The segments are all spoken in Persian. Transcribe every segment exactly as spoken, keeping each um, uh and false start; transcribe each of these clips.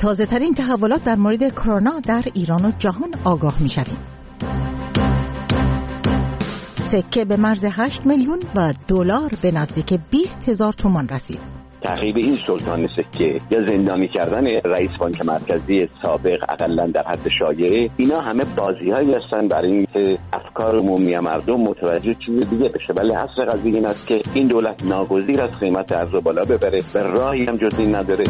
تازه ترین تحولات در مورد کرونا در ایران و جهان آگاه می شویم. سکه به مرز هشت میلیون و دلار به نزدیک بیست هزار تومان رسید. تعقیب این سلطان سکه یا زندانی کردن رئیس بانک مرکزی سابق اقلا در حد شایعه، اینا همه بازی‌هایی هستن برای اینکه افکار عمومی مردم متوجه چیز دیگه بشه. ولی اصل قضیه این است که این دولت ناگزیر از قیمت ارز بالا ببره، به راهی هم جز این نداره.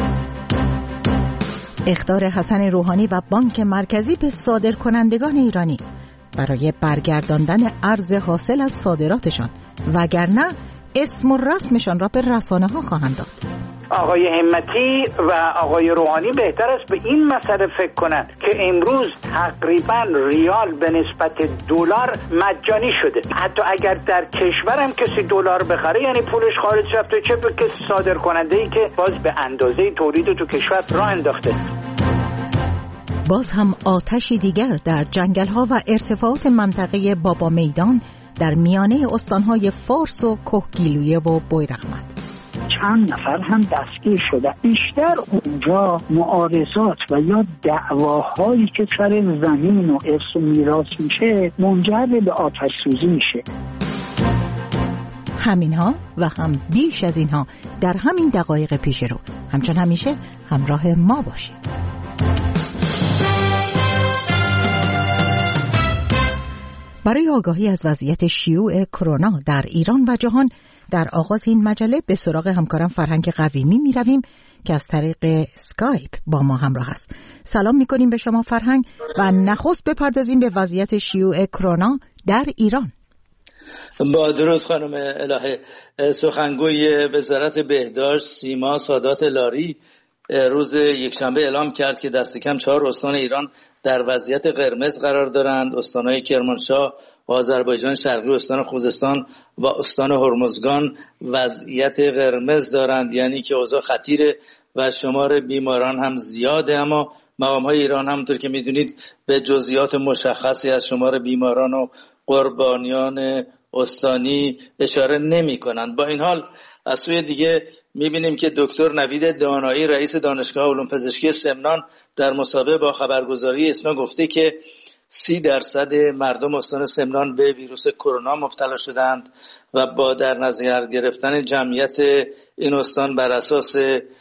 اخطار حسن روحانی و بانک مرکزی به صادرکنندگان ایرانی برای برگرداندن ارز حاصل از صادراتشان، وگرنه اسم و رسمشان را به رسانه ها خواهند داد. آقای همتی و آقای روحانی بهتر است به این مسئله فکر کنند که امروز تقریبا ریال به نسبت دلار مجانی شده. حتی اگر در کشورم کسی دلار بخره یعنی پولش خارج رفته، چه به کسی صادر کننده ای که باز به اندازه تولید تو کشور راه انداخته. باز هم آتشی دیگر در جنگل‌ها و ارتفاعات منطقه بابا میدان در میانه استان‌های فارس و کهگیلویه و بویراحمد. چند نفر هم دستگیر شده. بیشتر اونجا معارضات و یا دعواهایی که سر زمین و ارث و میراث میشه منجر به آتش سوزی میشه. همینها و هم بیش از اینها در همین دقایق پیش رو. همچون همیشه همراه ما باشید. برای آگاهی از وضعیت شیوع کرونا در ایران و جهان، در آغاز این مجله به سراغ همکارم فرهنگ قویمی می رویم که از طریق اسکایپ با ما همراه است. سلام می کنیم به شما فرهنگ و نخست بپردازیم به وضعیت شیوع کرونا در ایران. با درود خانم الهه. سخنگوی وزارت بهداشت سیما سادات لاری روز یکشنبه اعلام کرد که دست کم چهار استان ایران در وضعیت قرمز قرار دارند. استان‌های کرمانشاه و آذربایجان شرقی، استان خوزستان و استان هرمزگان وضعیت قرمز دارند، یعنی که اوضاع خطیره و شمار بیماران هم زیاده. اما مقام‌های ایران همونطور که می‌دونید به جزئیات مشخصی از شمار بیماران و قربانیان استانی اشاره نمی‌کنند. با این حال از سوی دیگه می‌بینیم که دکتر نوید دانایی رئیس دانشگاه علوم پزشکی سمنان در مصاحبه با خبرگزاری اسنا گفته که سی درصد مردم استان سمنان به ویروس کرونا مبتلا شدند و با در نظر گرفتن جمعیت این استان بر اساس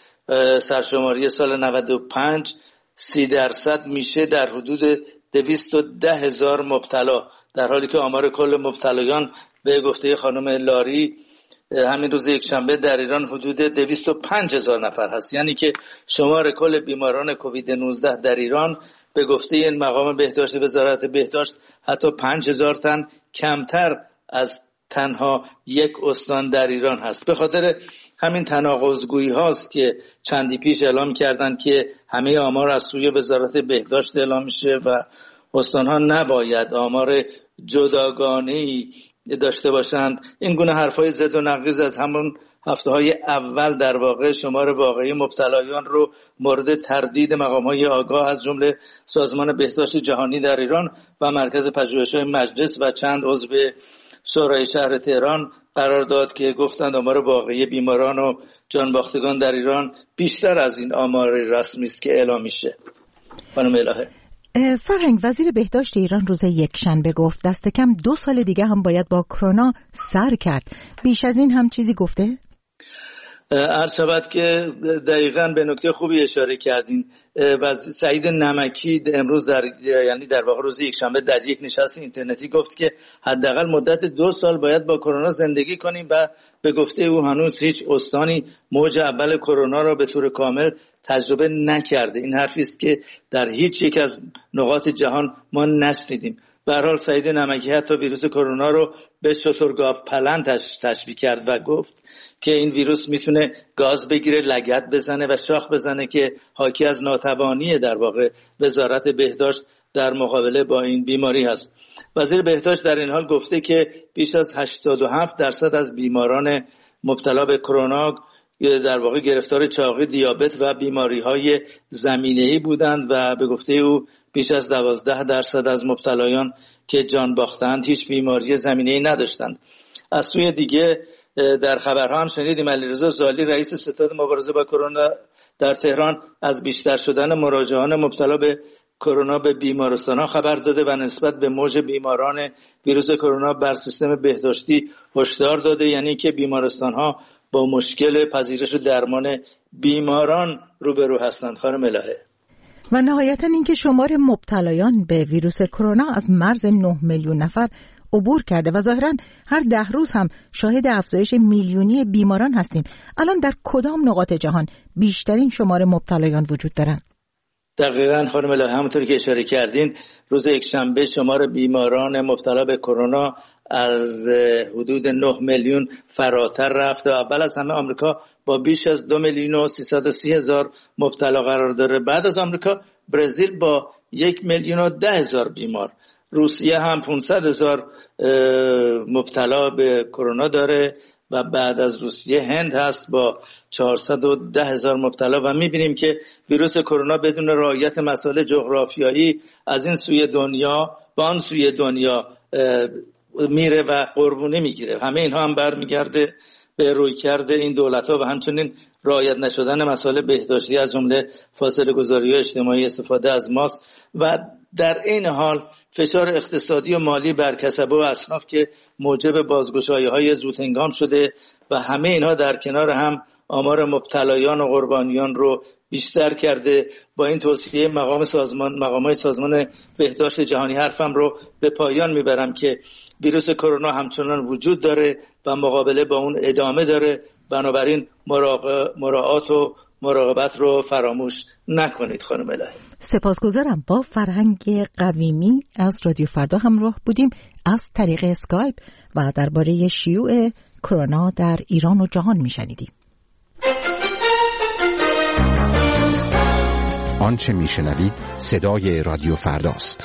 سرشماری سال نود و پنج سی درصد میشه در حدود دویست و ده هزار مبتلا، در حالی که آمار کل مبتلایان به گفته خانم لاری همین روز یکشنبه در ایران حدود دویست و پنج هزار نفر هست، یعنی که شمار کل بیماران کووید نوزده در ایران به گفته این مقام بهداشت وزارت بهداشت حتی پنج هزار تن کمتر از تنها یک استان در ایران هست. به خاطر همین تناقض‌گویی هاست که چندی پیش اعلام کردند که همه آمار از سوی وزارت بهداشت اعلام میشه و استان‌ها نباید آمار جداگانه‌ای داشته باشند. این گونه حرفای زد و نقیض از همون هفته‌های اول در واقع شمار واقعی مبتلایان رو مورد تردید مقام‌های آگاه از جمله سازمان بهداشت جهانی در ایران و مرکز پژوهش‌های مجلس و چند عضو شورای شهر تهران قرار داد که گفتند آمار واقعی بیماران و جانباختگان در ایران بیشتر از این آمار رسمی است که اعلام میشه. خانم الهه. فرهنگ، وزیر بهداشت ایران روز یکشنبه گفت دست کم دو سال دیگه هم باید با کرونا سر کرد. بیش از این هم چیزی گفته؟ عرض شود که دقیقاً به نکته خوبی اشاره کردین. وزیر سعید نمکی امروز در یعنی در واقع روز یکشنبه در یک نشست اینترنتی گفت که حداقل مدت دو سال باید با کرونا زندگی کنیم و به گفته او هنوز هیچ استانی موج اول کرونا را به طور کامل تجربه نکرده. این حرفی است که در هیچ یک از نقاط جهان ما نشنیدیم. به هر حال سعید نمکی حتی ویروس کرونا رو به شترگاو پلنگ تشبیه کرد و گفت که این ویروس میتونه گاز بگیره، لگد بزنه و شاخ بزنه که حاکی از ناتوانی در واقع وزارت بهداشت در مقابله با این بیماری هست. وزیر بهداشت در این حال گفته که بیش از هشتاد و هفت درصد از بیماران مبتلا به کرونا در واقع گرفتار چاقی، دیابت و بیماری‌های زمینه‌ای بودند و به گفته او بیش از دوازده درصد از مبتلایان که جان باختند هیچ بیماری زمینه‌ای نداشتند. از سوی دیگه در خبرها هم شنیدیم علیرضا زالی رئیس ستاد مبارزه با کرونا در تهران از بیشتر شدن مراجعان مبتلا به کرونا به بیمارستان‌ها خبر داده و نسبت به موج بیماران ویروس کرونا بر سیستم بهداشتی هشدار داده، یعنی که بیمارستان‌ها با مشکل پذیرش و درمان بیماران روبرو هستند. خانم الهه، و نهایتاً اینکه شمار مبتلایان به ویروس کرونا از مرز نه میلیون نفر عبور کرده و ظاهراً هر ده روز هم شاهد افزایش میلیونی بیماران هستیم. الان در کدام نقاط جهان بیشترین شمار مبتلایان وجود دارند؟ دقیقاً خانم الهه، همونطور که اشاره کردین روز یکشنبه شمار بیماران مبتلا به کرونا از حدود نه میلیون فراتر رفت و اول از همه آمریکا با بیش از دو میلیون و سیصد و سی هزار مبتلا قرار داره. بعد از آمریکا برزیل با یک میلیون و ده هزار بیمار. روسیه هم پانصد هزار مبتلا به کرونا داره و بعد از روسیه هند هست با چهارصد و ده هزار مبتلا و میبینیم که ویروس کرونا بدون رعایت مسائل جغرافیایی از این سوی دنیا به آن سوی دنیا میره و قربونی میگیره. همه اینها هم برمیگرده به رویکرد این دولت‌ها و همچنین رعایت نشدن مسائل بهداشتی از جمله فاصله گذاری و اجتماعی، استفاده از ماسک و در این حال فشار اقتصادی و مالی بر کسبه و اصناف که موجب بازگشایی‌های زودهنگام شده و همه اینها در کنار هم آمار مبتلایان و قربانیان رو بیشتر کرده. با این توصیه مقام سازمان مقامات سازمان بهداشت جهانی حرفم رو به پایان میبرم که ویروس کرونا همچنان وجود داره و مقابله با اون ادامه داره. بنابراین مراعات و مراقبت رو فراموش نکنید. خانم الهی، سپاسگزارم. با فرهنگ قویمی از رادیو فردا همراه بودیم از طریق اسکایپ و درباره شیوع کرونا در ایران و جهان میشنیدیم. آنچه میشنوید صدای رادیو فرداست.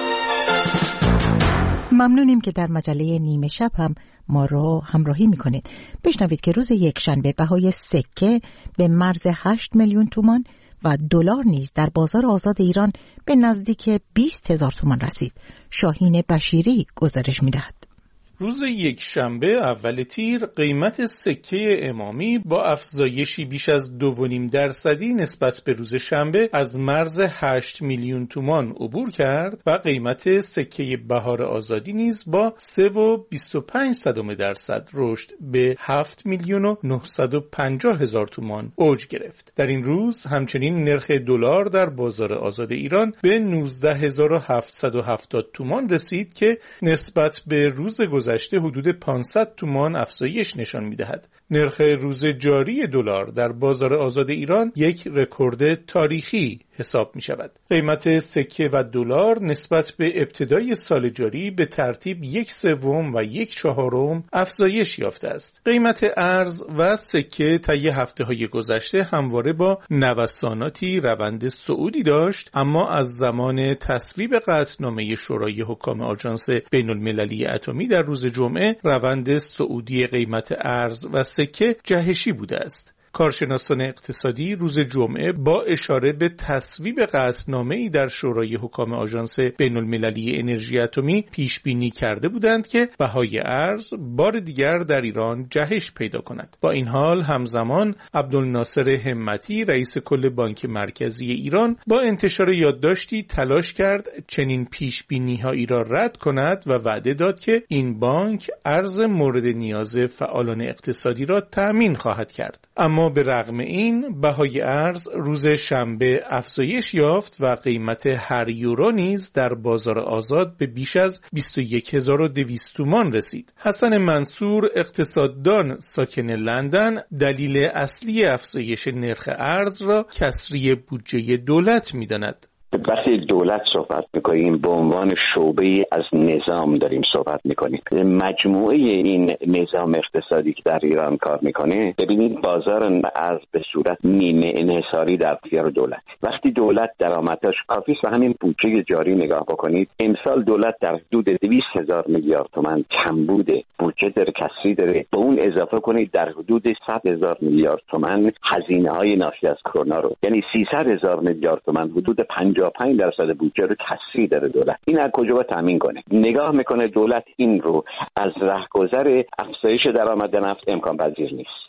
ممنونیم که در مجله نیمه شب هم ما رو همراهی میکنید. بشنوید که روز یکشنبه بهای سکه به مرز هشت میلیون تومان و دلار نیز در بازار آزاد ایران به نزدیک بیست هزار تومان رسید. شاهین بشیری گزارش میدهد. روز یک شنبه اول تیر قیمت سکه امامی با افزایشی بیش از دو و نیم درصدی نسبت به روز شنبه از مرز هشت میلیون تومان عبور کرد و قیمت سکه بهار آزادی نیز با سه و بیست و پنج صدم درصد رشد به هفت میلیون و نهصد و پنجاه هزار تومان اوج گرفت. در این روز همچنین نرخ دلار در بازار آزاد ایران به نوزده هزار و هفتصد و هفتاد تومان رسید که نسبت به روز گذشته حدود پانصد تومان افزایش نشان می‌دهد. نرخ روز جاری دلار در بازار آزاد ایران یک رکورد تاریخی حساب می شود. قیمت سکه و دلار نسبت به ابتدای سال جاری به ترتیب یک سوم و یک چهارم افزایش یافته است. قیمت ارز و سکه طی هفته‌های گذشته همواره با نوساناتی روند صعودی داشت، اما از زمان تصویب قطعنامه شورای حکام آژانس بین‌المللی اتمی در روز جمعه روند صعودی قیمت ارز و سکه جهشی بوده است. کارشناسان اقتصادی روز جمعه با اشاره به تصویب قطعنامه‌ای در شورای حکام آژانس بین‌المللی انرژی اتمی پیش بینی کرده بودند که بهای ارز بار دیگر در ایران جهش پیدا کند. با این حال همزمان عبدالناصر همتی رئیس کل بانک مرکزی ایران با انتشار یادداشتی تلاش کرد چنین پیش بینی‌هایی را رد کند و وعده داد که این بانک ارز مورد نیاز فعالان اقتصادی را تأمین خواهد کرد. اما به رغم این بهای ارز روز شنبه افزایش یافت و قیمت هر یورو نیز در بازار آزاد به بیش از بیست و یک هزار و دویست تومان رسید. حسن منصور اقتصاددان ساکن لندن دلیل اصلی افزایش نرخ ارز را کسری بودجه دولت می‌داند. وقتی دولت صحبت میکنیم به عنوان شعبه از نظام داریم صحبت میکنیم. مجموعه این نظام اقتصادی که در ایران کار میکنه، ببینید بازار ارز به صورت نیمه انحصاری در اختیار دولت. وقتی دولت درآمدش کافی است و همین بودجه جاری نگاه بکنید، امسال دولت در حدود دویست هزار میلیارد تومان کمبود بودجه داره، کسری داره. به اون اضافه کنید در حدود صد هزار میلیارد تومان هزینه‌های ناشی از کرونا رو، یعنی سیصد هزار میلیارد تومان، حدود پنجاه و پنج درصد بودجه رو کسری داره دولت. این از کجا باید تامین کنه؟ نگاه میکنه دولت این رو از رهگذر افزایش درآمد نفت امکان پذیر نیست.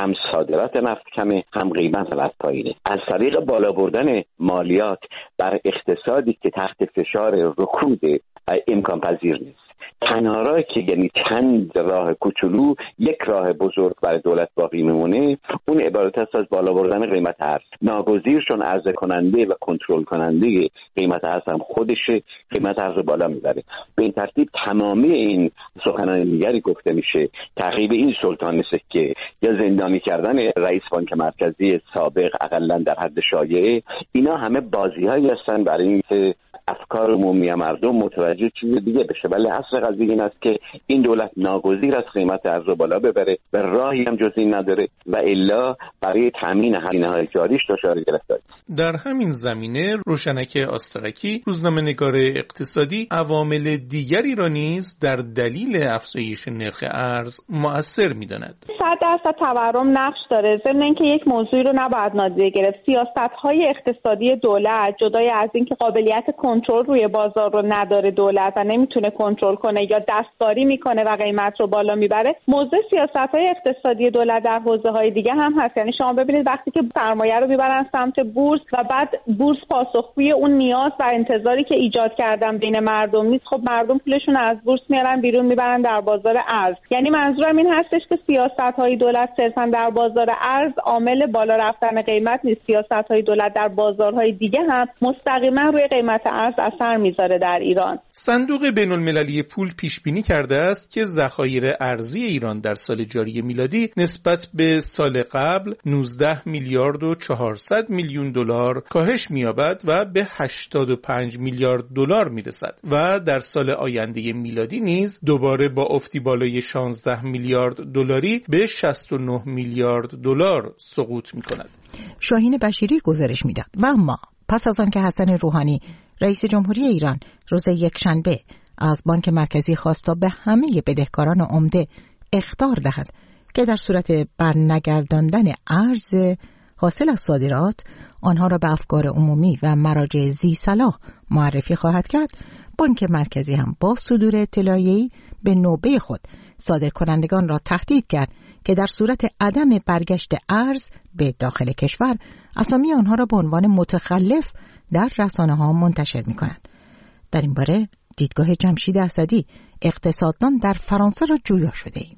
هم صادرات نفت کمه، هم قیمت نفت پایینه. از طریق بالا بردن مالیات بر اقتصادی که تحت فشار رکود امکان پذیر نیست. تنها راهی که یعنی چند راه کوچولو یک راه بزرگ برای دولت باقی میمونه، اون عبارت است از بالا بردن قیمت ارز. ناگزیر چون عرضه کننده و کنترل کننده قیمت ارز هم خودشه، قیمت ارز بالا میبره. به این ترتیب تمامی این سخنان دیگری گفته میشه تعقیب این سلطان سکه یا زندانی کردن رئیس بانک مرکزی سابق اقلا در حد شایعه، اینا همه بازی‌هایی هستن برای اینکه افکار عمومی مردم متوجه چیز دیگه بشه. ولی اصل قضیه این است که این دولت ناگزیر از قیمت ارز بالا ببره و راهی هم جز این نداره و الا برای تامین هزینه‌های جاریش دچار گرفتاری. در همین زمینه روشنک آسترکی، روزنامه‌نگار اقتصادی، عوامل دیگری را نیز در دلیل افزایش نرخ ارز مؤثر می‌داند. صد درصد تورم نقش داره. ضمن اینکه یک موضوعی رو نباید نادیده گرفت. سیاست‌های اقتصادی دولت جدای از اینکه قابلیت کنترل روی بازار رو نداره دولت و نمیتونه کنترل کنه یا دستکاری میکنه و قیمت رو بالا میبره، موضوع سیاست‌های اقتصادی دولت در حوزه‌های دیگه هم هست. یعنی شما ببینید وقتی که سرمایه رو میبرن سمت بورس و بعد بورس پاسخگوی اون نیاز و انتظاری که ایجاد کردن بین مردم نیست، خب مردم پولشون از بورس میارن بیرون میبرن در بازار ارز. یعنی منظورم این هستش که سیاست‌های دولت صرفاً در بازار ارز عامل بالا رفتن قیمت نیست. سیاست‌های دولت در بازارهای دیگه هم مستقیما روی قیمت ارز اثر میذاره در ایران. صندوق بین‌المللی پول پیش بینی کرده است که ذخایر ارزی ایران در سال جاری میلادی نسبت به سال قبل نوزده میلیارد و چهارصد میلیون دلار کاهش می‌یابد و به هشتاد و پنج میلیارد دلار میرسد و در سال آینده میلادی نیز دوباره با افتی بالای شانزده میلیارد دلاری به شصت و نه میلیارد دلار سقوط می‌کند. شاهین بشیری گزارش میداد. و اما پس از آن که حسن روحانی رئیس جمهوری ایران روز یکشنبه از بانک مرکزی خواست تا به همه بدهکاران عمده اخطار دهد که در صورت برنگرداندن ارز حاصل از صادرات آنها را به افکار عمومی و مراجع ذی صلاح معرفی خواهد کرد، بانک مرکزی هم با صدور اطلاعیه‌ای به نوبه خود صادرکنندگان را تهدید کرد که در صورت عدم برگشت ارز به داخل کشور اسامی آنها را به عنوان متخلف در رسانه‌ها منتشر می‌کند. در این باره دیدگاه جمشید اسدی، اقتصاددان در فرانسه، را جویا شده ایم.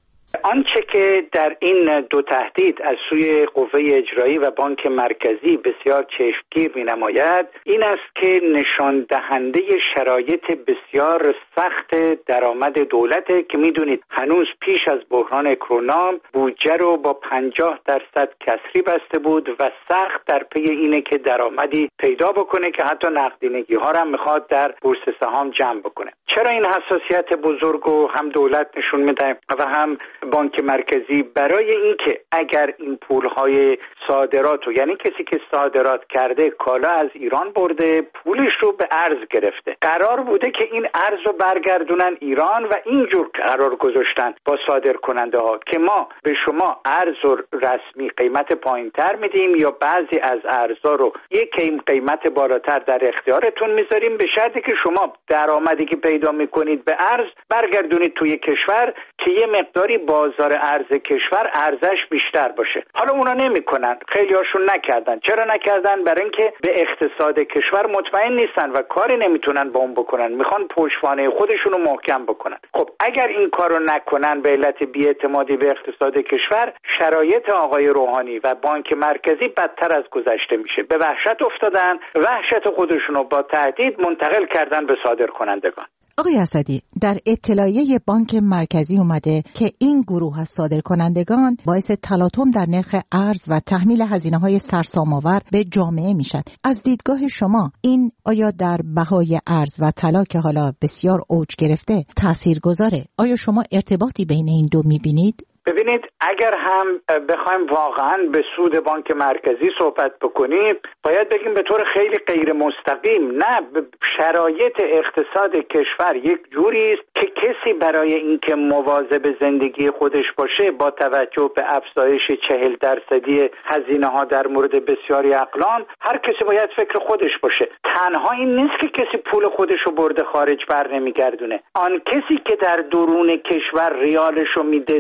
آنچه که در این دو تهدید از سوی قوه اجرایی و بانک مرکزی بسیار چشمگیر می‌نماید این است که نشان دهنده شرایط بسیار سخت درآمد دولته که می‌دونید هنوز پیش از بحران کرونا بودجه رو با پنجاه درصد کسری بسته بود و سخت در پی اینه که درآمدی پیدا بکنه که حتی نقدینگی‌ها رو هم می‌خواد در بورس سهام جمع بکنه. چرا این حساسیت بزرگ رو هم دولت نشون میده و هم بانک مرکزی؟ برای اینکه اگر این پولهای صادرات رو، یعنی کسی که صادرات کرده کالا از ایران برده پولش رو به ارز گرفته، قرار بوده که این ارز رو برگردونن ایران و اینجور قرار گذاشتن با صادر کننده ها که ما به شما ارز رو رسمی قیمت پایین تر میدیم یا بعضی از ارزها رو یک قیمت بالاتر در اختیارتون میذاریم به شرطی که شما درآمدی که پیدا میکنید به ارز برگردونید توی کشور که یه مقداری بازار ارز کشور ارزش بیشتر باشه. حالا اونا نمیکنن، خیلی هاشون نکردن. چرا نکردن؟ برای اینکه به اقتصاد کشور مطمئن نیستن و کاری نمیتونن با اون بکنن، میخوان پشتوانه خودشونو محکم بکنن. خب اگر این کارو نکنن به علت بی‌اعتمادی به اقتصاد کشور، شرایط آقای روحانی و بانک مرکزی بدتر از گذشته میشه. به وحشت افتادن، وحشت خودشونو با تهدید منتقل کردن به صادرکنندگان. آقای اسدی، در اطلاعیه بانک مرکزی اومده که این گروه از صادرکنندگان باعث تلاطم در نرخ ارز و تحمیل هزینه‌های سرسام‌آور به جامعه میشن. از دیدگاه شما این آیا در بهای ارز و طلا که حالا بسیار اوج گرفته تاثیرگذاره؟ آیا شما ارتباطی بین این دو میبینید؟ ببینید، اگر هم بخوایم واقعا به سود بانک مرکزی صحبت بکنیم باید بگیم به طور خیلی غیر مستقیم، نه، شرایط اقتصاد کشور یک جوری است که کسی برای اینکه مواظب زندگی خودش باشه با توجه به افزایش چهل درصدی هزینه ها در مورد بسیاری اقلام، هر کسی باید فکر خودش باشه. تنها این نیست که کسی پول خودش رو برده خارج بر نمیگردونه، آن کسی که در درون کشور ریالش رو میده، دلار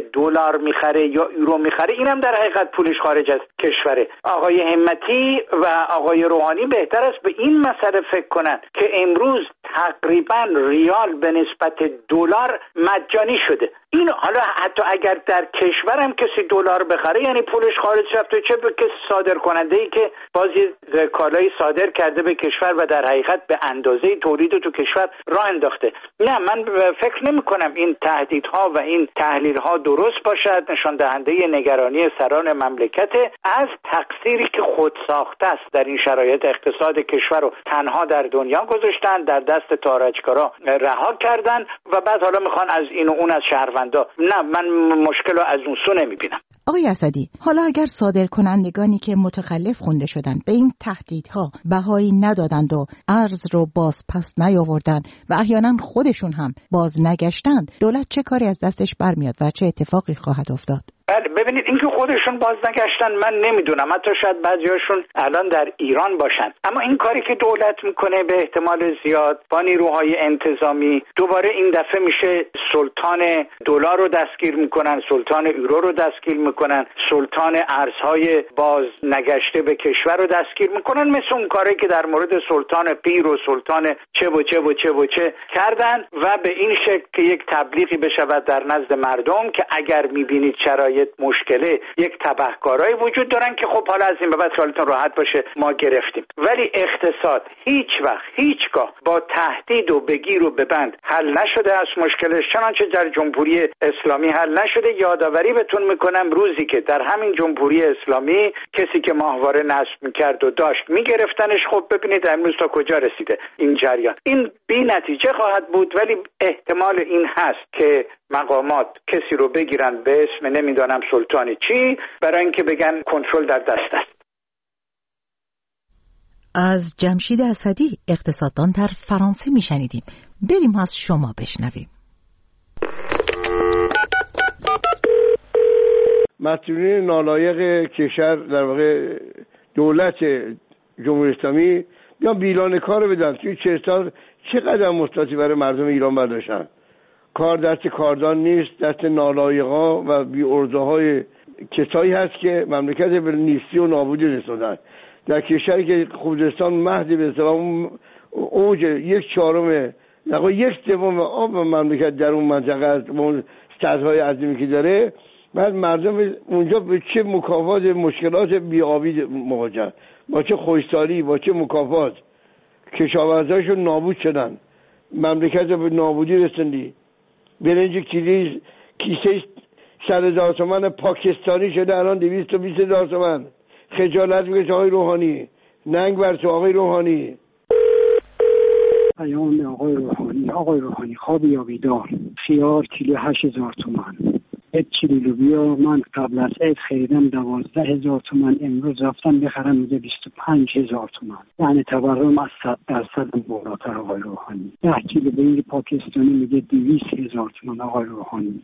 دلار میخره یا یورو میخره، اینم در حقیقت پولش خارج از کشوره. آقای همتی و آقای روحانی بهتر است به این مسئله فکر کنند که امروز تقریبا ریال به نسبت دلار مجانی شده. این حالا حتی اگر در کشورم کسی دلار بخره یعنی پولش خارج رفته، چه به کسی صادر کننده ای که بازی کالایی صادر کرده به کشور و در حقیقت به اندازه تولید تو کشور راه انداخته. نه، من فکر نمی کنم این تهدیدها و این تحلیلها درست باشد، نشان دهنده نگرانی سران مملکت از تقصیری که خود ساخته است در این شرایط. اقتصاد کشور رو تنها در دنیا گذاشتن، در دست تارجکارا رها کردن و بعد حالا میخوان از این و اون از شهروندا. نه، من مشکل رو از اون سو نمیبینم. آقای اسدی، حالا اگر صادر کنندگانی که متخلف خونده شدن به این تهدیدها بهایی ندادند و ارز رو باز پس نیاوردند و احیانا خودشون هم باز نگشتند، دولت چه کاری از دستش برمیاد و چه اتفاقی خواهد افتاد؟ بله، ببینید اینکه خودشون باز نگشتن من نمیدونم، حتی شاید بعضیاشون الان در ایران باشن، اما این کاری که دولت میکنه به احتمال زیاد با نیروهای انتظامی دوباره این دفعه میشه سلطان دلار رو دستگیر میکنن، سلطان یورو رو دستگیر میکنن، سلطان ارزهای باز نگشته به کشور رو دستگیر میکنن، مثل اون کاری که در مورد سلطان پیر و سلطان چه و چه و چه و چه کردن و به این شکل که یک تبلیغی بشود در نزد مردم که اگر میبینید شرایط مشکله، یک تبهکارایی وجود دارن که خب حالا از این به بعد خیالتون راحت باشه ما گرفتیم. ولی اقتصاد هیچ وقت هیچگاه با تهدید و بگیر و ببند حل نشده از مشکلش، چنانچه در جمهوری اسلامی حل نشده. یادآوری بهتون میکنم روزی که در همین جمهوری اسلامی کسی که ماهواره نصب میکرد و داشت میگرفتنش، خب ببینید امروز تا کجا رسیده این جریان. این بی نتیجه خواهد بود، ولی احتمال این هست که مقامات کسی رو بگیرن به اسم نمیدانم سلطانی چی، برای اینکه بگن کنترل در دست است. از جمشید اسدی، اقتصاددان در فرانسه میشنیدیم. بریم از شما بشنویم. مسئولین نالایق کشور، در واقع دولت جمهوری اسلامی، بیان بیلان کار بدن. توی چه سال چه قدم مثبتی برای مردم ایران برداشتن؟ کار دست کاردان نیست، دست نالایقا و بی ارزه‌های کسایی هست که مملکت به نیستی و نابودی رسوندن. در کشوری که خوزستان مهد به اصطلاح اوج یک چهارم نقا یک سوم آب مملکت در اون منطقه است، اون سدهای عظیمی که داره، بعد مردم اونجا به چه مکافات مشکلات بی‌آبی مواجهن، با چه خوشسالی، با چه مکافات کشاورزاشون نابود شدن، مملکت به نابودی رسوندی. برنج کیلویی کیسه صد هزار تومان پاکستانی شده الان دویست و بیست هزار تومان. خجالت بکش آقای روحانی، ننگ بر تو آقای روحانی. پیام آقای روحانی: آقای روحانی خواب یا بیدار؟ خیار کیلو هشت هزار تومان، یک کیلو لوبیا من قبل از عید خریدم دوازده هزار تومان، امروز رفتم بخرم میگه بیست و پنج هزار تومان. یعنی تورم از صد درصد بالاتر آقای روحانی. ده کیلو برنج پاکستانی میگه دویست هزار تومان آقای روحانی.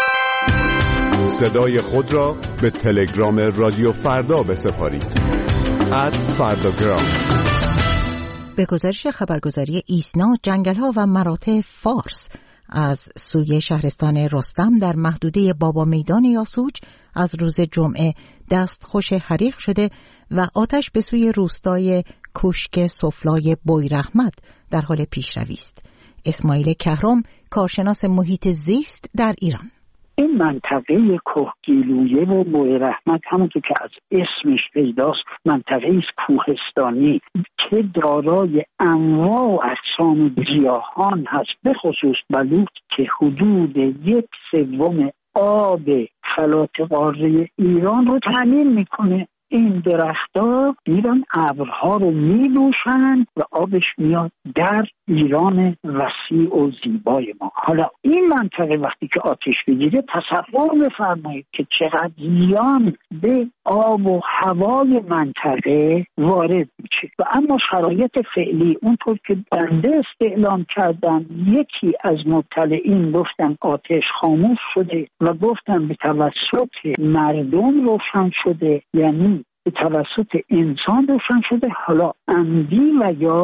صدای خود را به تلگرام رادیو فردا بسپارید. ات فرداگرام. به گزارش خبرگزاری ایسنا، جنگل‌ها و مراتع فارس از سوی شهرستان رستم در محدوده بابا میدان یاسوج از روز جمعه دستخوش حریق شده و آتش به سوی روستای کوشک سفلای بویرحمت در حال پیشروی است. اسماعیل کهرم، کارشناس محیط زیست در ایران: این منطقه کوهگیلویه و بویرحمت همونطور که از اسمش پیداست منطقه است کوهستانی که دارای انواع و اقسام گیاهان هست، به خصوص بلوط که حدود یک سوم آب فلات قاره ایران رو تامین میکنه. این درخت‌ها میرن ابرها رو می‌نوشن و آبش میاد در ایران وسیع و زیبای ما. حالا این منطقه وقتی که آتش بگیره تصور بفرمایید که چقدر زیان به آب و هوای منطقه وارد میشه. و اما شرایط فعلی اونطور که بنده استعلام کردم، یکی از مطلعین گفتن آتش خاموش شده و گفتن به توسط مردم روشن شده، یعنی به توسط انسان روشن شده. حالا عمدی و یا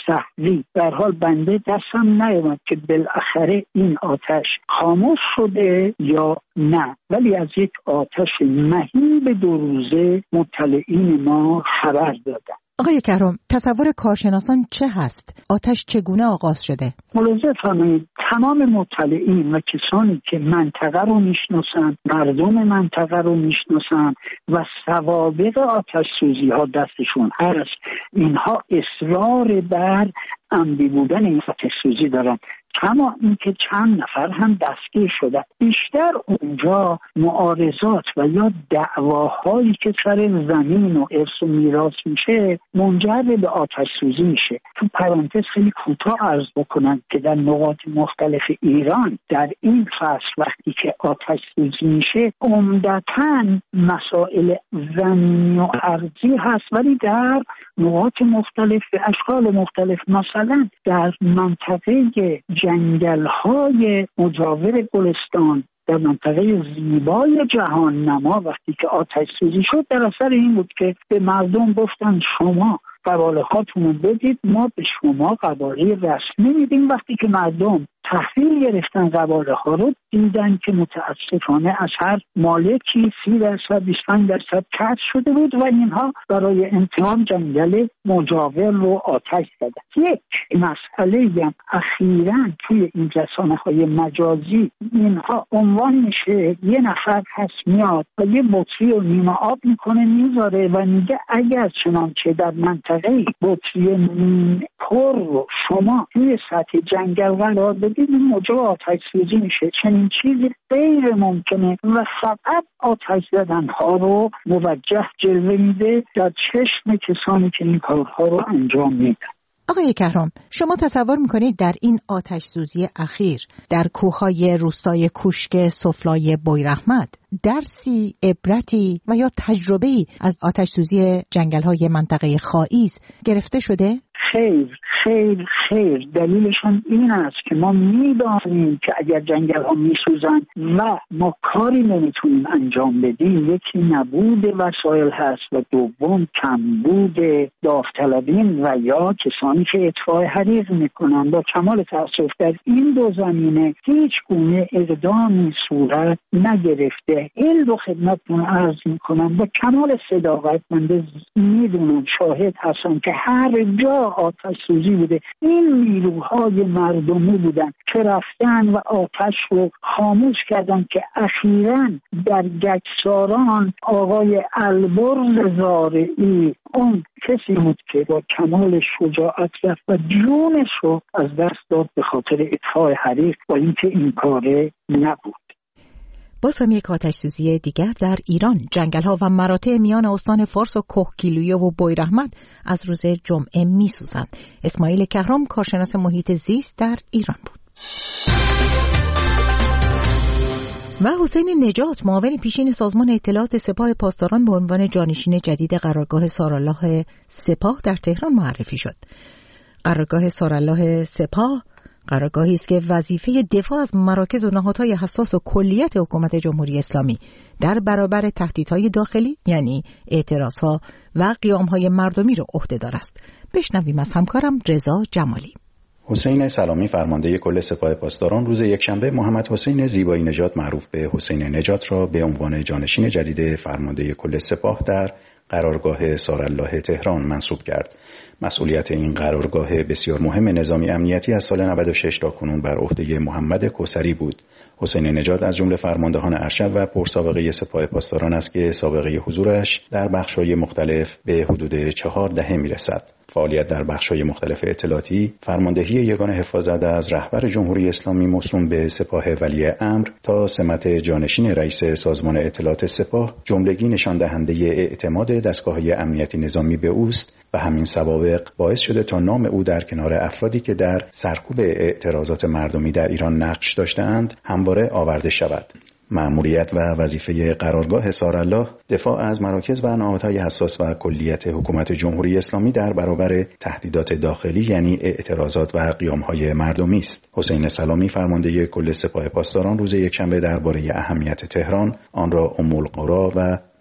سهوی. در حال بنده دستم نیامد که بالاخره این آتش خاموش شده یا نه، ولی از یک آتش مهیب دو روزه مطلعین ما خبر دادن. آقای کهرم، تصور کارشناسان چه هست؟ آتش چگونه آغاز شده؟ ملاحظه فرمایید تمام مطلعین و کسانی که منطقه رو میشناسن، مردم منطقه رو میشناسن و سوابق آتش سوزی ها دستشون هست، اینها اصرار بر عمدی بودن این آتش سوزی دارن. کما اینکه چند نفر هم دستگیر شدن. بیشتر اونجا معارضات و یا دعواهایی که سر زمین و ارث و میراث میشه منجر به آتش سوزی میشه. تو پرانتز خیلی کوتاه عرض بکنم که در نقاط مختلف ایران در این فصل وقتی که آتش سوزی میشه عمدتاً مسائل زمینی و ارضی هست، ولی در نقاط مختلف اشکال مختلف، مثلا در منطقه جنگل‌های مجاور گلستان، در منطقه زیبای جهان نما وقتی که آتش سوزی شد در اثر این بود که به مردم گفتن شما قباله هاتون رو بدید، ما به شما قباله رسمی میدیم. وقتی که مردم تحویل گرفتن قباله ها رو دیدن که متاسفانه از هر مالکی سی درصد بیست و پنج درصد کسر شده بود و اینها برای انتقام جنگل مجاور رو آتش زدن. یک مسئله هم اخیراً توی این رسانه های مجازی اینها عنوان میشه، یه نفر هست میاد و یه بطری رو نیمه آب میکنه میذاره و میگه اگر چنانچه در منطقه بطری نیم پر رو شما توی سطح جنگل قرار بدید این موجب آتش سوزی میشه. چنین چیزی غیر ممکنه و فقط آتش زدن ها رو موجه جلوه میده در چشم کسانی که این کارها رو انجام میدن. آقای کهرم، شما تصور میکنید در این آتش سوزی اخیر در کوههای روستای کوشک سفلای بویراحمد درسی، عبرتی و یا تجربه‌ای از آتش سوزی جنگل‌های منطقه خائیز گرفته شده؟ خیر خیر خیر دلیلشان این است که ما میدانیم که اگر جنگل ها میسوزن و ما کاری نمیتونیم انجام بدیم، یکی نبود وسایل هست و دوم کمبود داوطلبین و یا کسانی که اطفاء حریق میکنن. با کمال تاسف در این دو زمینه هیچ گونه اقدامی صورت نگرفته. این رو خدمتتون عرض میکنم با کمال صداقت، من میدونم شاهد هستم که هر جا آتش سوزی بوده این نیروهای مردمی بودن که رفتن و آتش رو خاموش کردن که اخیراً در گچساران آقای البرز زارعی اون کسی بود که با کمال شجاعت رفت و جونش رو از دست داد به خاطر اطفاء حریق و اینکه این کاره نبود. باز هم یک آتش سوزی دیگر در ایران. جنگل‌ها و مراتع میان استان فارس و کوهگیلویه و بویراحمد از روز جمعه می‌سوزند. اسماعیل کهرم کارشناس محیط زیست در ایران بود. و حسین نجات معاون پیشین سازمان اطلاعات سپاه پاسداران به عنوان جانشین جدید قرارگاه سارالله سپاه در تهران معرفی شد. قرارگاه سارالله سپاه قرارگاهی است که وظیفه دفاع از مراکز و نهادهای حساس و کلیت حکومت جمهوری اسلامی در برابر تهدیدهای داخلی یعنی اعتراضها و قیامهای مردمی را عهده‌دار است. بشنویم از همکارم رضا جمالی. حسین سلامی فرمانده کل سپاه پاسداران روز یکشنبه محمد حسین زیبایی نژاد معروف به حسین نجات را به عنوان جانشین جدید فرمانده کل سپاه در قرارگاه سارالله تهران منصوب کرد. مسئولیت این قرارگاه بسیار مهم نظامی امنیتی از سال نود و شش تا کنون بر عهده محمد کوثری بود. حسین نجات از جمله فرماندهان ارشد و پرسابقه سپاه پاسداران است که سابقه حضورش در بخش‌های مختلف به حدود چهار دهه میرسد. فعالیت در بخش‌های مختلف اطلاعاتی، فرماندهی یگان حفاظت از رهبر جمهوری اسلامی موسوم به سپاه ولی امر تا سمت جانشین رئیس سازمان اطلاعات سپاه جملگی نشان دهنده اعتماد دستگاه‌های امنیتی نظامی به اوست و همین سوابق باعث شده تا نام او در کنار افرادی که در سرکوب اعتراضات مردمی در ایران نقش داشته‌اند همواره آورده شود. مأموریت و وظیفه قرارگاه سارالله دفاع از مراکز و نهادهای حساس و کلیت حکومت جمهوری اسلامی در برابر تهدیدات داخلی یعنی اعتراضات و قیامهای مردمی است. حسین سلامی فرمانده کل سپاه پاسداران روز یکشنبه درباره اهمیت تهران، آن را ام القری و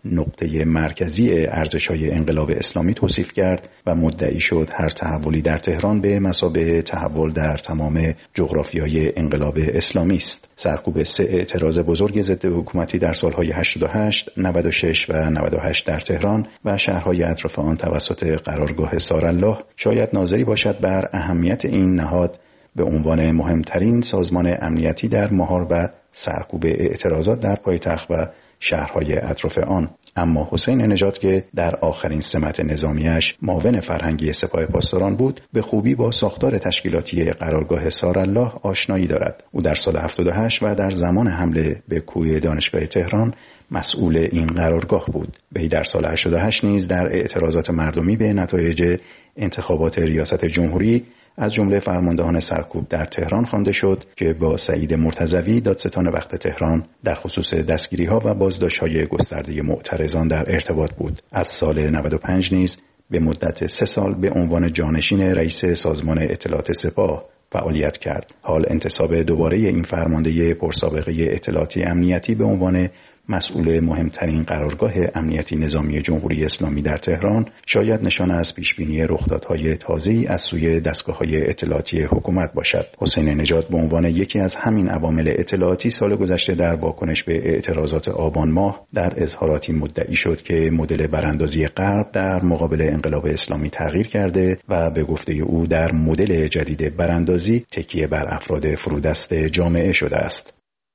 نقطه مرکزی ارزش‌های انقلاب اسلامی توصیف کرد و مدعی شد هر تحولی در تهران به مثابه تحول در تمام جغرافیای انقلاب اسلامی است. سرکوب سه اعتراض بزرگ ضد حکومتی در سالهای هشتاد و هشت، نود و شش و نود و هشت در تهران و شهرهای اطراف آن توسط قرارگاه سارالله شاید ناظری باشد بر اهمیت این نهاد به عنوان مهمترین سازمان امنیتی در مهار و سرکوب اعتراضات در پایتخت و شهرهای اطراف آن. اما حسین نژاد که در آخرین سمت نظامیش معاون فرهنگی سپاه پاسداران بود، به خوبی با ساختار تشکیلاتی قرارگاه سارالله آشنایی دارد. او در سال هفتاد و هشت و در زمان حمله به کوی دانشگاه تهران مسئول این قرارگاه بود. وی در سال هشتاد و هشت نیز در اعتراضات مردمی به نتایج انتخابات ریاست جمهوری از جمله فرماندهان سرکوب در تهران خوانده شد که با سعید مرتضوی دادستان وقت تهران در خصوص دستگیری‌ها و بازداشت‌های گسترده معترضان در ارتباط بود. از سال نود و پنج نیز به مدت سه سال به عنوان جانشین رئیس سازمان اطلاعات سپاه فعالیت کرد. حال انتصاب دوباره این فرمانده پرسابقه اطلاعاتی امنیتی به عنوان مسئول مهمترین قرارگاه امنیتی نظامی جمهوری اسلامی در تهران شاید نشان از پیشبینی رخدادهای تازه‌ای از سوی دستگاه‌های اطلاعاتی حکومت باشد. حسین نژاد به عنوان یکی از همین عوامل اطلاعاتی سال گذشته در واکنش به اعتراضات آبان ماه در اظهاراتی مدعی شد که مدل براندازی غرب در مقابل انقلاب اسلامی تغییر کرده و به گفته او در مدل جدید براندازی تکیه بر افراد فرودست جامعه شده است.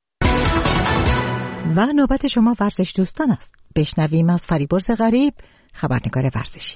و نوبت شما ورزش دوستان است. بشنویم از فریبرز غریب، خبرنگار ورزشی.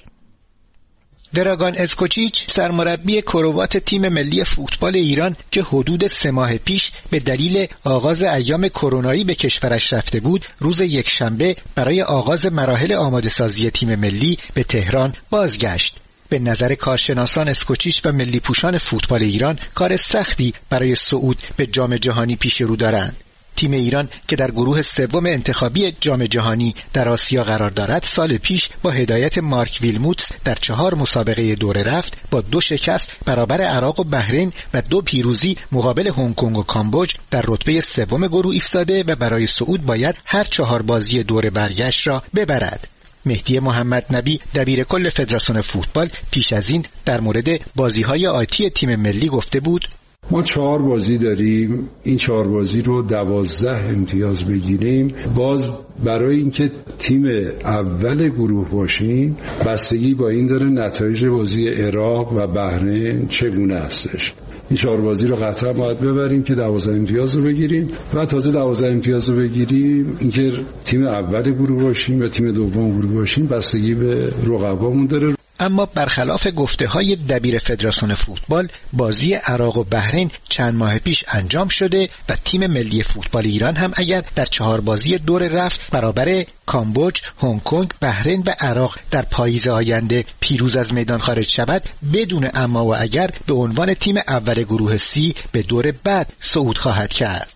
دراگان اسکوچیچ سرمربی کروات تیم ملی فوتبال ایران که حدود سه ماه پیش به دلیل آغاز ایام کرونایی به کشورش رفته بود، روز یکشنبه برای آغاز مراحل آماده سازی تیم ملی به تهران بازگشت. به نظر کارشناسان اسکوچیچ و ملی پوشان فوتبال ایران کار سختی برای صعود به جام جهانی پیش رو دارند. تیم ایران که در گروه سوم انتخابی جام جهانی در آسیا قرار دارد، سال پیش با هدایت مارک ویلموتس در چهار مسابقه دوره رفت با دو شکست برابر عراق و بحرین و دو پیروزی مقابل هنگ کنگ و کامبوج در رتبه سوم گروه ایستاده و برای صعود باید هر چهار بازی دوره برگشت را ببرد. مهدی محمد نبی دبیر کل فدراسیون فوتبال پیش از این در مورد بازی‌های آتی تیم ملی گفته بود: ما چهار بازی داریم، این چهار بازی رو دوازده امتیاز بگیریم، باز برای اینکه تیم اول گروه باشیم بستگی با این داره نتایج بازی عراق و بحرین چگونه هستش. این چهار بازی رو قطعا باید ببریم که دوازده امتیاز رو بگیریم و تازه دوازده امتیاز رو بگیریم اینکه تیم اول گروه باشیم یا تیم دوم گروه باشیم بستگی به رقبامون داره. اما برخلاف گفته‌های دبیر فدراسیون فوتبال، بازی عراق و بحرین چند ماه پیش انجام شده و تیم ملی فوتبال ایران هم اگر در چهار بازی دور رفت برابر کامبوج، هنگ کنگ، بحرین و عراق در پاییز آینده پیروز از میدان خارج شود، بدون اما و اگر به عنوان تیم اول گروه سی به دور بعد صعود خواهد کرد.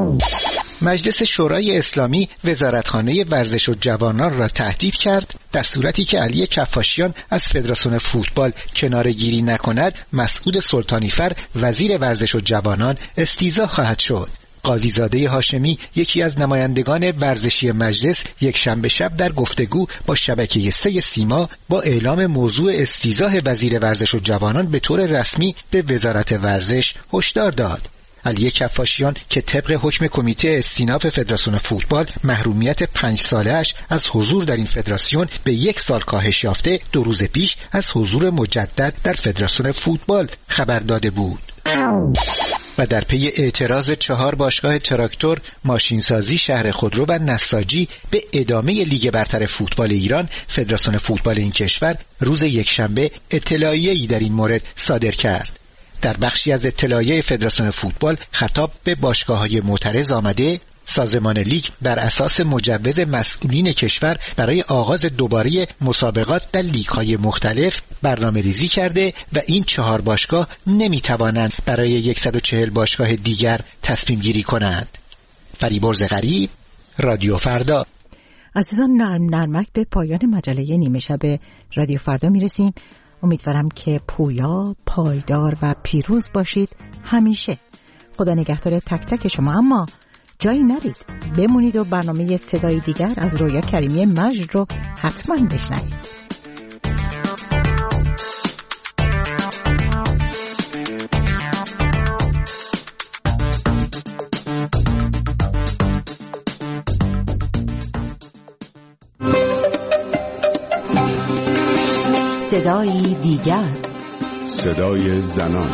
مجلس شورای اسلامی وزارتخانه ورزش و جوانان را تهدید کرد در صورتی که علی کفاشیان از فدراسیون فوتبال کناره‌گیری نکند، مسعود سلطانیفر وزیر ورزش و جوانان استیضاح خواهد شد. قاضیزاده هاشمی یکی از نمایندگان ورزشی مجلس یک شنبه شب در گفتگو با شبکه سه سیما با اعلام موضوع استیضاح وزیر ورزش و جوانان به طور رسمی به وزارت ورزش هشدار داد. علی کفاشیان که طبق حکم کمیته استیناف فدراسیون فوتبال محرومیت پنج ساله‌اش از حضور در این فدراسیون به یک سال کاهش یافته، دو روز پیش از حضور مجدد در فدراسیون فوتبال خبر داده بود. و در پی اعتراض چهار باشگاه تراکتور، ماشینسازی، شهر خودرو و نساجی به ادامه لیگ برتر فوتبال ایران، فدراسیون فوتبال این کشور روز یکشنبه اطلاعیه‌ای در این مورد صادر کرد. در بخشی از اطلاعیه فدراسیون فوتبال خطاب به باشگاه‌های معترض آمده: سازمان لیگ بر اساس مجوز مسئولین کشور برای آغاز دوباره مسابقات در لیگ‌های مختلف برنامه ریزی کرده و این چهار باشگاه نمی‌توانند برای صد و چهل باشگاه دیگر تصمیم گیری کنند. فریبرز غریب، رادیو فردا. عزیزان، نرم نرمک به پایان مجله نیمه شب رادیو فردا میرسیم. امیدوارم که پویا، پایدار و پیروز باشید همیشه. خدا نگهدار تک تک شما. اما جایی نرید، بمونید و برنامه صدای دیگر از رویا کریمی مجد رو حتما بشنوید. صدای دیگر، صدای زنان.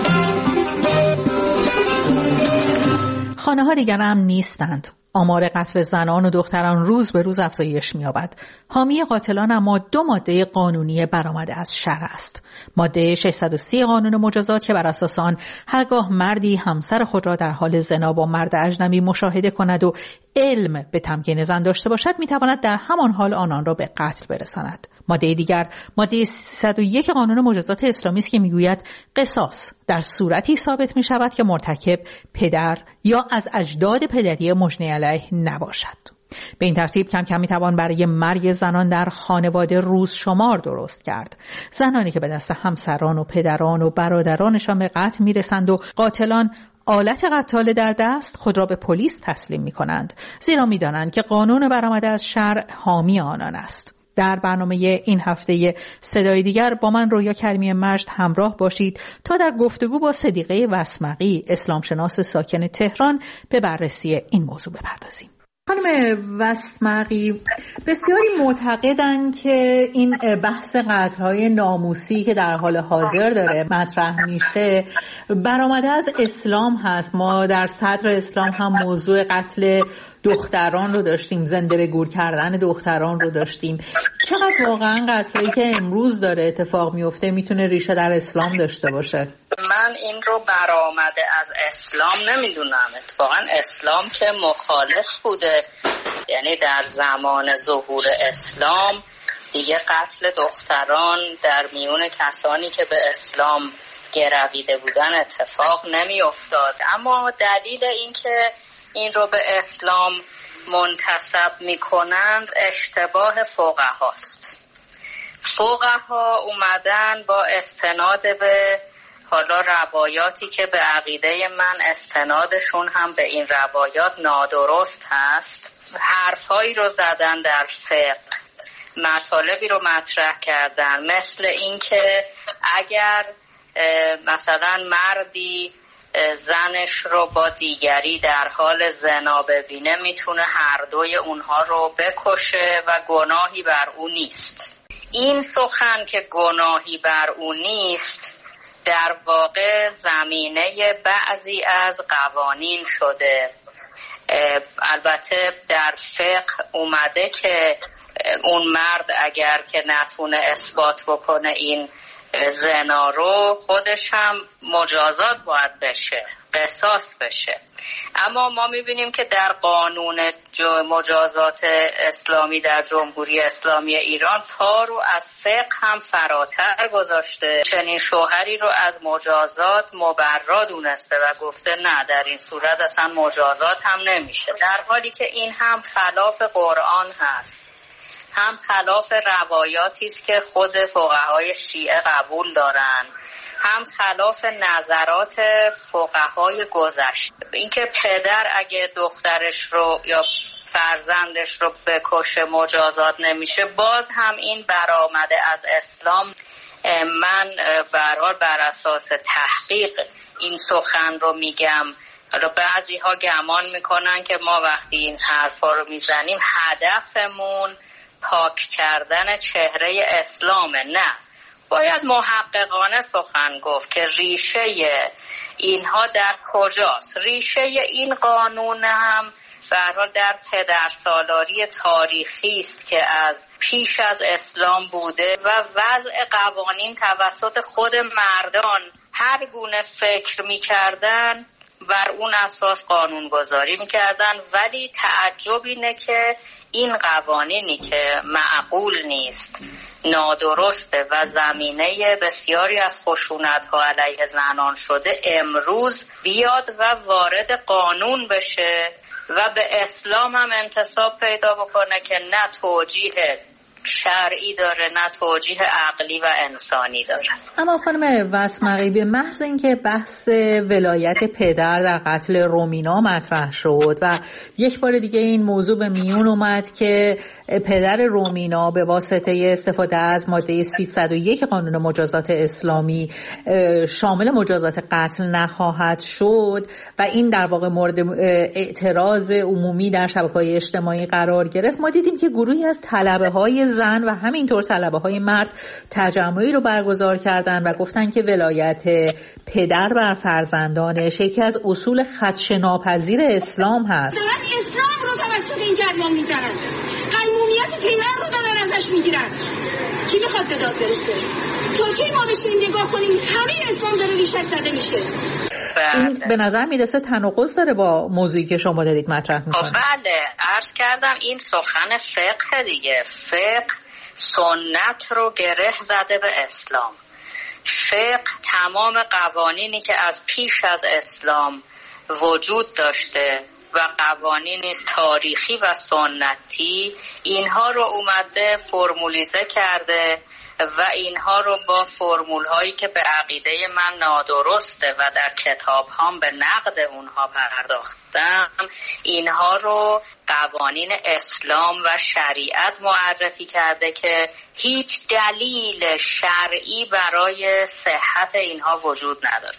خانه ها دیگر هم نیستند. آمار قتل زنان و دختران روز به روز افزایش می‌یابد. حامی قاتلان اما دو ماده قانونی برآمده از شرع است. ماده ششصد و سی قانون مجازات که بر اساس آن هرگاه مردی همسر خود را در حال زنا با مرد اجنبی مشاهده کند و علم به تمکین زن داشته باشد می‌تواند در همان حال آنان را به قتل برساند. ماده دیگر ماده سیصد و یک قانون مجازات اسلامی است که میگوید قصاص در صورتی ثابت می شود که مرتکب پدر یا از اجداد پدری مجنی علیه نباشد. به این ترتیب کم کم می توان برای مرگ زنان در خانواده روز شمار درست کرد. زنانی که به دست همسران و پدران و برادرانشان به قتل می رسند و قاتلان آلت قتال در دست خود را به پلیس تسلیم می کنند، زیرا می دانند که قانون برآمده از شرع حامی آنان است. در برنامه این هفته صدای دیگر با من رویا کریمی مجد همراه باشید تا در گفتگو با صدیقه وسمقی، اسلامشناس ساکن تهران، به بررسی این موضوع بپردازیم. خانم وسمقی، بسیاری معتقدند که این بحث قتل‌های ناموسی که در حال حاضر داره مطرح میشه برآمده از اسلام هست. ما در صدر اسلام هم موضوع قتل دختران رو داشتیم، زنده به گور کردن دختران رو داشتیم. چقدر واقعا قتلایی که امروز داره اتفاق میفته میتونه ریشه در اسلام داشته باشه؟ من این رو برآمده از اسلام نمیدونم. اتفاقا اسلام که مخالف بوده، یعنی در زمان ظهور اسلام دیگه قتل دختران در میون کسانی که به اسلام گرویده بودن اتفاق نمی افتاد. اما دلیل این که این رو به اسلام منتسب می کنند اشتباه فقهاست. فقها اومدن با استناد به حالا روایاتی که به عقیده من استنادشون هم به این روایات نادرست هست، حرفهایی رو زدن در فقه، مطالبی رو مطرح کردن، مثل این که اگر مثلا مردی زنش رو با دیگری در حال زنا ببینه میتونه هر دوی اونها رو بکشه و گناهی بر او نیست. این سخن که گناهی بر او نیست در واقع زمینه بعضی از قوانین شده. البته در فقه اومده که اون مرد اگر که نتونه اثبات بکنه این زنا رو، خودش هم مجازات باید بشه، قصاص بشه. اما ما میبینیم که در قانون مجازات اسلامی در جمهوری اسلامی ایران پا رو از فقه هم فراتر گذاشته، چنین شوهری رو از مجازات مبرا دونسته و گفته نه، در این صورت اصلا مجازات هم نمیشه، در حالی که این هم خلاف قرآن هست، هم خلاف روایاتی است که خود فقهای شیعه قبول دارن، هم خلاف نظرات فقهای گذشته. اینکه پدر اگه دخترش رو یا فرزندش رو بکشه مجازات نمیشه، باز هم این برآمده از اسلام. من به هر حال بر اساس تحقیق این سخن رو میگم. حالا بعضی ها گمان میکنن که ما وقتی این حرفا رو میزنیم هدفمون پاک کردن چهره اسلامه. نه، باید محققانه سخن گفت که ریشه اینها در کجاست. ریشه این قانون هم به هر حال در پدرسالاری تاریخی است که از پیش از اسلام بوده و وضع قوانین توسط خود مردان هر گونه فکر می‌کردن بر اون اساس قانون گذاری می‌کردن. ولی تعجب اینه که این قوانینی که معقول نیست، نادرسته و زمینه بسیاری از خشونت‌ها علیه زنان شده، امروز بیاد و وارد قانون بشه و به اسلام هم انتساب پیدا بکنه که نه توجیه شرعی داره نه توجیه عقلی و انسانی داره. اما خانم وسمقی به محض اینکه بحث ولایت پدر در قتل رومینا مطرح شد و یک بار دیگه این موضوع به میون اومد که پدر رومینا به واسطه استفاده از ماده سیصد و یک قانون مجازات اسلامی شامل مجازات قتل نخواهد شد و این در واقع مورد اعتراض عمومی در شبکه‌های اجتماعی قرار گرفت، ما دیدیم که گروهی از طلبه‌های زن و همینطور طلبه‌های مرد تجمعی رو برگزار کردن و گفتن که ولایت پدر بر فرزندانش یکی از اصول خدشه‌ناپذیر اسلام هست. دارن اسلام رو توسط این جریان میزنن، قیمومیت پدر رو دارن ازش میگیرن. کی میخواد به داد برسه؟ تا کی ما بشینیم نگاه کنیم همه اسلام داره ریشش زده میشه؟ این به نظر میرسه تناقض داره با موضوعی که شما دارید مطرح میکنید. بله، عرض کردم این سخن فقه دیگه. فقه سنت رو گره زده به اسلام. فقه تمام قوانینی که از پیش از اسلام وجود داشته و قوانینی تاریخی و سنتی، اینها رو اومده فرمولیزه کرده و اینها رو با فرمول هایی که به عقیده من نادرسته و در کتاب هم به نقد اونها پرداختم، اینها رو قوانین اسلام و شریعت معرفی کرده که هیچ دلیل شرعی برای صحت اینها وجود نداره.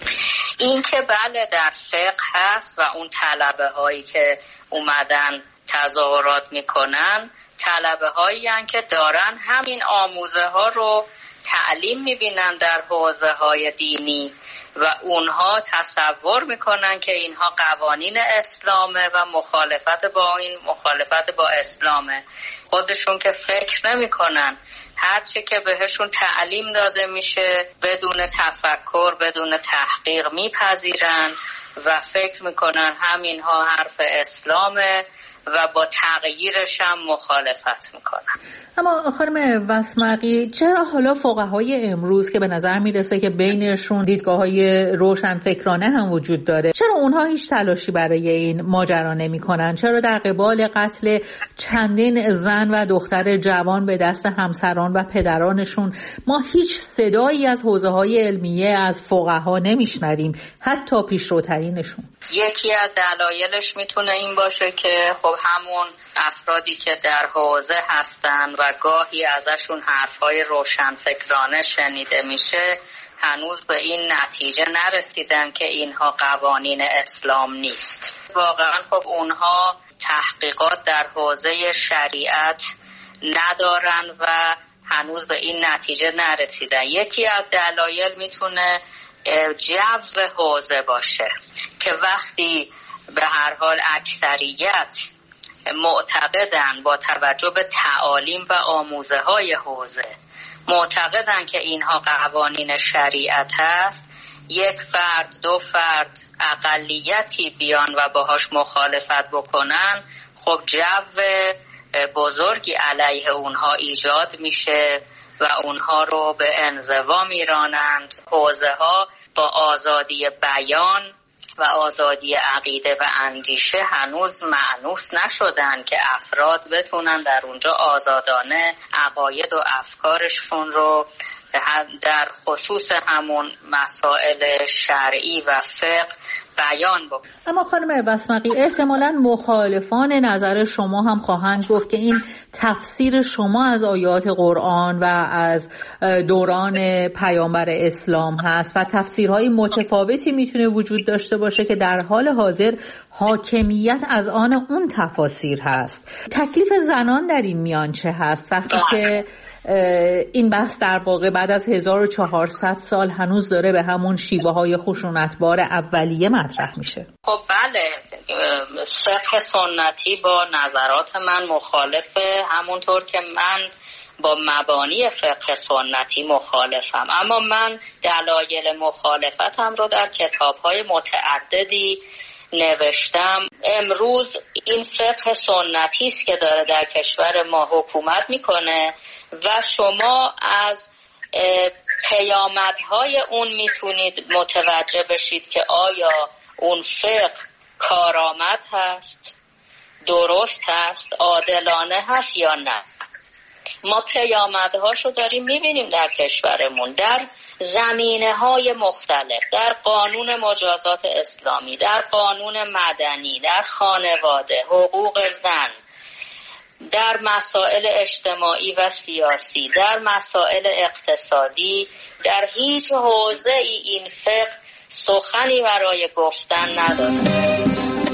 این که بله در فقه هست و اون طلبه هایی که اومدن تظاهرات میکنن طلبه هایی هن که دارن همین آموزه ها رو تعلیم میبینن در حوزه های دینی و اونها تصور میکنن که اینها قوانین اسلامه و مخالفت با این مخالفت با اسلامه. خودشون که فکر نمیکنن، هرچی که بهشون تعلیم داده میشه بدون تفکر بدون تحقیق میپذیرن و فکر میکنن همینها حرف اسلامه و با تغییرش هم مخالفت میکنن. اما خانم وسمقی، چرا حالا فقهای امروز که به نظر میرسه که بینشون دیدگاه‌های روشن فکرانه هم وجود داره، چرا اونها هیچ تلاشی برای این ماجرا نمی‌کنن؟ چرا در قبال قتل چندین زن و دختر جوان به دست همسران و پدرانشون ما هیچ صدایی از حوزه‌های علمیه از فقها نمیشنویم، حتی پیشروترینشون؟ یکی از دلایلش میتونه این باشه که خب همون افرادی که در حوزه هستن و گاهی ازشون حرفای روشنفکرانه شنیده میشه هنوز به این نتیجه نرسیدن که اینها قوانین اسلام نیست. واقعا خب اونها تحقیقات در حوزه شریعت ندارن و هنوز به این نتیجه نرسیدن. یکی از دلایل میتونه جو حوزه باشه که وقتی به هر حال اکثریت معتقدن با توجه به تعالیم و آموزه های حوزه معتقدن که اینها قوانین شریعت هست، یک فرد دو فرد اقلیتی بیان و باهاش مخالفت بکنن، خب جو بزرگی علیه اونها ایجاد میشه و اونها رو به انزوا میرانند. حوزه ها با آزادی بیان و آزادی عقیده و اندیشه هنوز مأنوس نشدن که افراد بتونن در اونجا آزادانه عقاید و افکارشون رو در خصوص همون مسائل شرعی و فقه بیان بکنن. اما خانم وسمقی، احتمالاً مخالفان نظر شما هم خواهند گفت که این تفسیر شما از آیات قرآن و از دوران پیامبر اسلام هست و تفسیرهای متفاوتی میتونه وجود داشته باشه که در حال حاضر حاکمیت از آن اون تفاسیر هست. تکلیف زنان در این میان چه هست وقتی که این بحث در واقع بعد از هزار و چهارصد سال هنوز داره به همون شیوه های خشونتبار اولیه مطرح میشه؟ خب بله، فقه سنتی با نظرات من مخالفه، همونطور که من با مبانی فقه سنتی مخالفم، اما من دلایل مخالفتم رو در کتاب‌های متعددی نوشتم. امروز این فقه سنتی است که داره در کشور ما حکومت میکنه و شما از پیامدهای اون میتونید متوجه بشید که آیا اون فقه کارآمد هست، درست هست، عادلانه هست یا نه. ما پیامدهاشو داریم میبینیم در کشورمون، در زمینه های مختلف، در قانون مجازات اسلامی، در قانون مدنی، در خانواده، حقوق زن، در مسائل اجتماعی و سیاسی، در مسائل اقتصادی. در هیچ حوزه ای این فقه سخنی برای گفتن نداره.